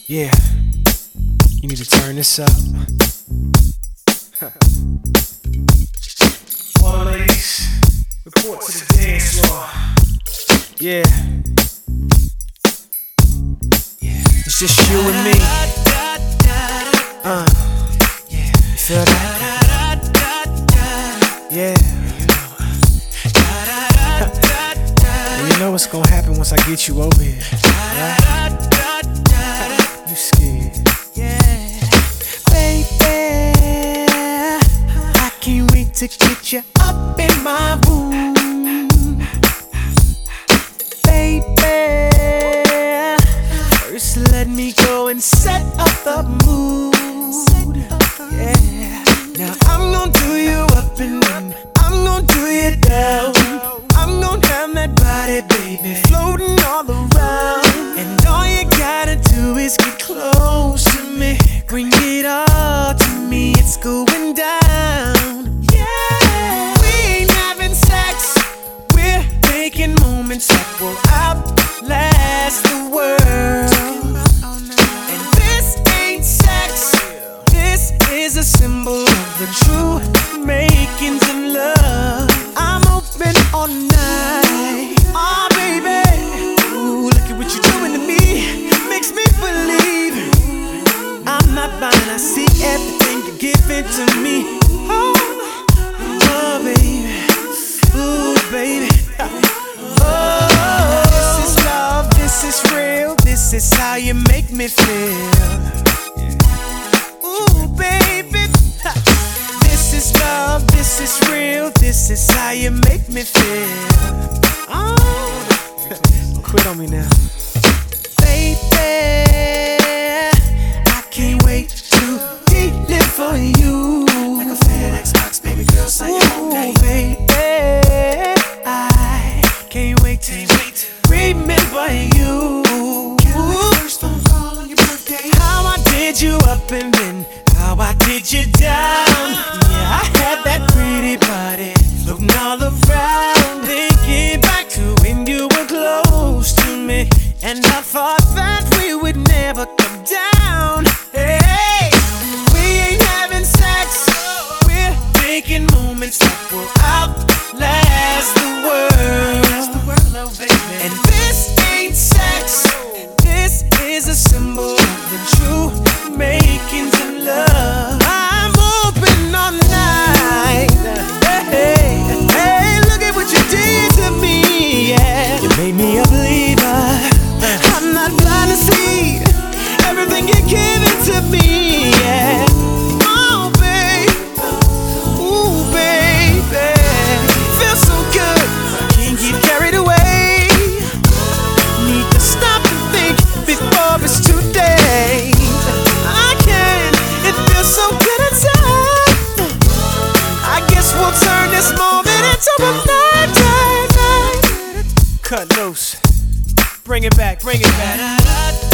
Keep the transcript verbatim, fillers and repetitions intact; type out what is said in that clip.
Yeah, you need to turn this up. All ladies, report to the dance floor. Yeah, it's just you and me. Uh, you feel that? Yeah. And you know what's gonna happen once I get you over here, right? You scared? Yeah, baby, I can't wait to get you up in my room, baby. First, let me go and set up the mood. Yeah, now I'm gonna do you up and down. I'm gonna do you down. I'm gonna have that body, baby, floating all around. And all you gotta do is get close to me. Bring it all to me, it's going down. Yeah, we ain't having sex, we're making moments that will outlast the world. And this ain't sex, this is a symbol of the true makings of love. I'm open all night, oh baby. Ooh, look at what you're doing to me, makes me believe I'm not blind, I see everything you're giving to me. Oh, oh baby, ooh baby. Oh, this is love, this is real, this is how you make me feel. Ooh baby, this is love, this is real, this is how you make me feel. Oh, Quit on me now. baby, I can't wait to deliver you like a FedEx box, baby girl, say your name. Baby, I can't wait to remember you. First phone call on your birthday. How I did you up and then how I did you down. Yeah, I had that pretty body floating all around. Thinking back to when you were close to me, and I thought that we would never come down. Hey, we ain't having sex, we're making moments that will outlast the world. And this ain't sex, this is a symbol of the true makings of love. I'm open all night. Hey, hey, hey, look at what you did to me, yeah. You made me a believer, I'm not blind to see everything you're giving to me, yeah. Oh, babe, ooh, baby, feels so good, can't get carried away. Need to stop and think before it's too late. I can't, it feels so good inside. I guess we'll turn this moment into a night, night, night. Cut loose. Bring it back, bring it back.